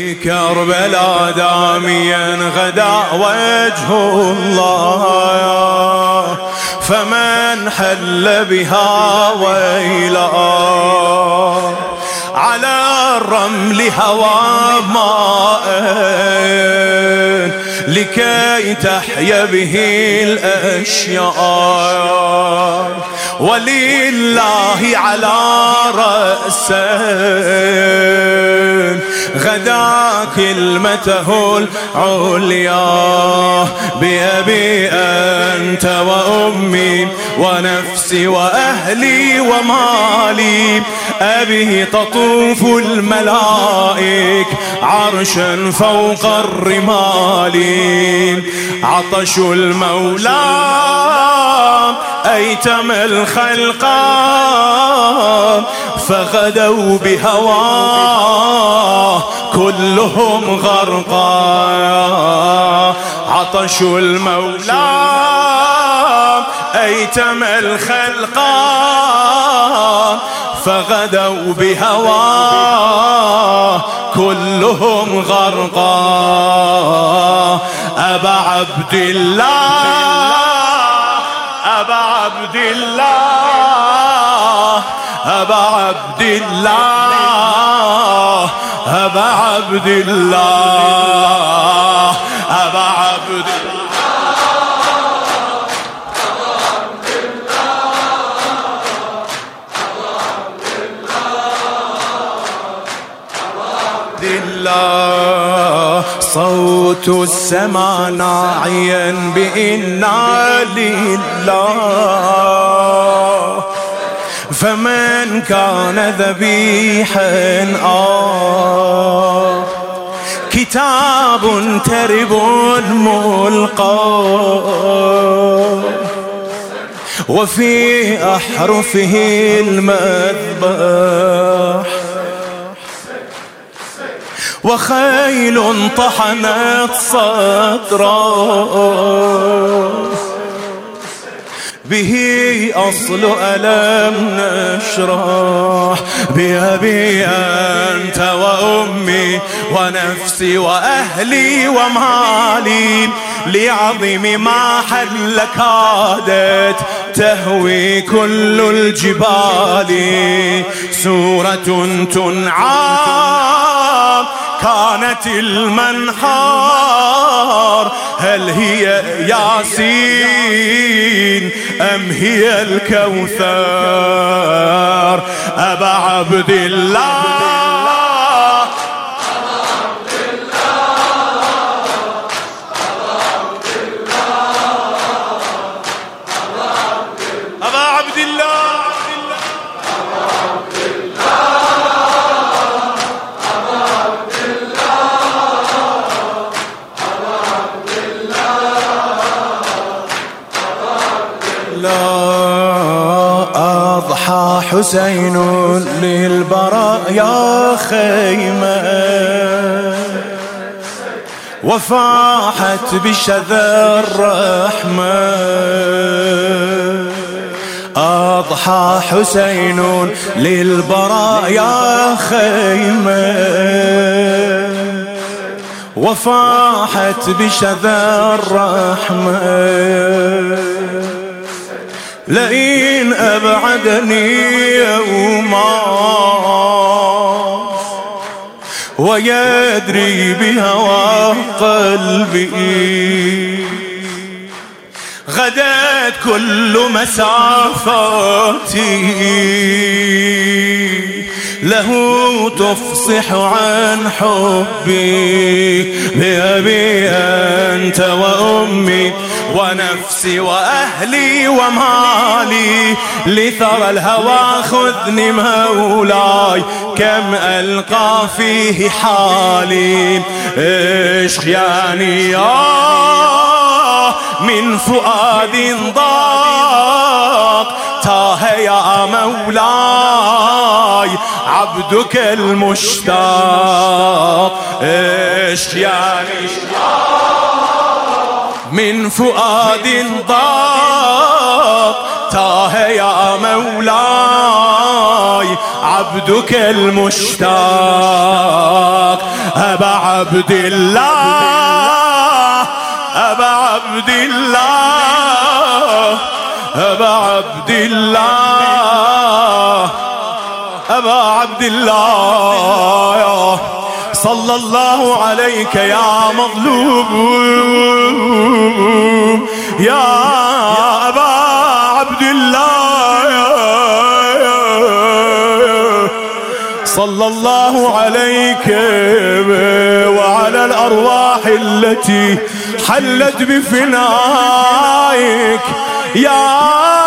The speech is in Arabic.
كربلاء داميا غدا وجه الله، فمن حل بها ويلا على الرمل هوى ماء لكي تحيا به الأشياء، ولله على رأسه غدا كلمته العليا، بأبي أنت وأمي ونفسي وأهلي ومالي، أبه تطوف الملائك عرشا فوق الرمال، عطش المولى أيتم الخلق فغدوا بهواه كلهم غرقا، عطش المولى أيتم الخلق فغدوا بهواه كلهم غرقا. أبا عبد الله أبا عبد الله أبا عبد الله أبا عبد الله أبا عبد الله، صوت السماء ناعيا بإنا لله، فمن كان ذبيحا كتاب ترب ملقى، وفي أحرفه المذبح، وخيل طحنت صدرا به أصل ألم نشرح، بأبي أنت وأمي ونفسي وأهلي ومالي، لعظيم ما حل كادت تهوي كل الجبال، سورة تنعى كانت المنحار، هل هي ياسين أم هي الكوثر؟ أبا عبد الله أضحى حسين للبرايا خيمة، وفاحت بشذا الرحمة، أضحى حسين للبرايا خيمة، وفاحت بشذا الرحمة، لئن أبعدني يوما ويدري بهوى قلبي، غدت كل مسافاتي له تفصح عن حبي، بأبي أنت وأمي ونفسي وأهلي ومالي، لثرى الهوى خذني مولاي كم ألقى فيه حالي، اشخياني من فؤاد ضاق، تاه يا مولاي عبدك المشتاق، اشخياني من فؤاد ضاق، تاه يا مولاي عبدك المشتاق، أبا عبد الله أبا عبد الله أبا عبد الله أبا عبد الله صلى الله عليك يا مظلوم يا أبا عبد الله صلى الله عليك وعلى الأرواح التي حلت بفنائك يا